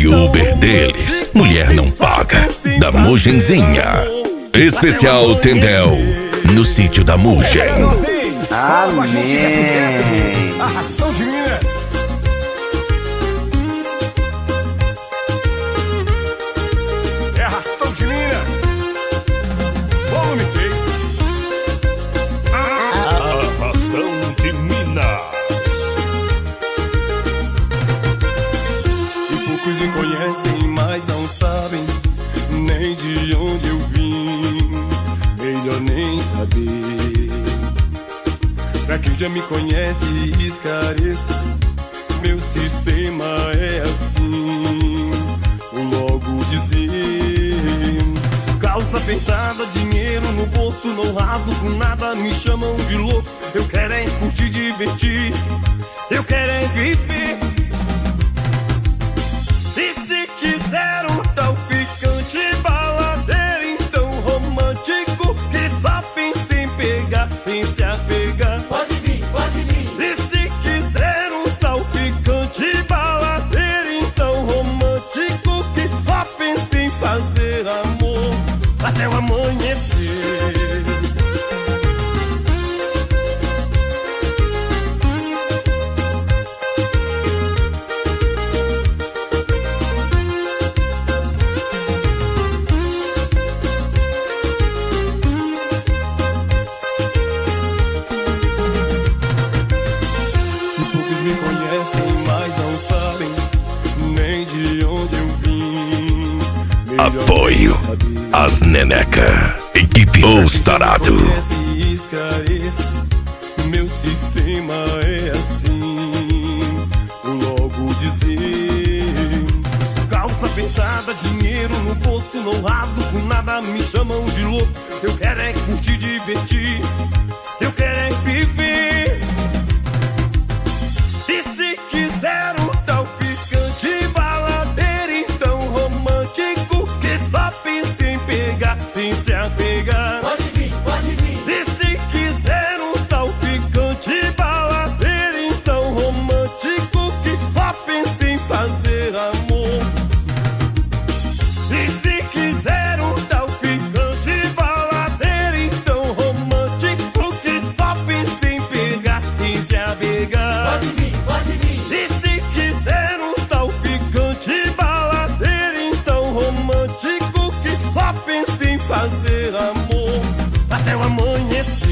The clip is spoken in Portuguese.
Uber deles. Mulher não paga. Da Mugenzinha. Especial Tendel. No sítio da Mugen. Amém. Arrastão de Minas. É Arrastão de Minas. Volume 3. Arrastão de Minas. E poucos me conhecem, mas não sabem nem de onde eu vim. Melhor nem saber. Pra quem já me conhece, esclareço. Meu sistema é assim. Vou logo dizer: calça apertada, dinheiro no bolso, não rasgo com nada, me chamam de louco. Eu quero é curtir, divertir, eu quero é viver. E se quiser um tal ficante, baladeiro, então romântico, que só pensa em pegar, sem se apegar. Pode vir, pode vir. E se quiser um tal ficante, baladeiro, então romântico, que só pensa em fazer amor até o amanhecer. E poucos me conhecem, mas não sabem nem de onde eu vim. Melhor Apoio. nem saber. As Neneca. Equipe Os Tarado. Conhece, esclareço, meu sistema é assim. Vou logo dizer: calça apertada, dinheiro no bolso, não rasgo com nada, me chamam de louco. Eu quero é curtir, divertir, eu quero é viver. E se quiser um tal ficante, baladeiro, então romântico, que só pensa em pegar, sem se apegar. Pode vir, pode vir. E se quiser um tal ficante, baladeiro, então romântico, que só pensa em fazer amor. E se quiser um tal ficante, baladeiro, então romântico, que só pensa em pegar, sem se apegar. Pode vir, pode vir. E se quiser um tal ficante, baladeiro, então romântico, que só pensa em fazer amor até o amanhecer.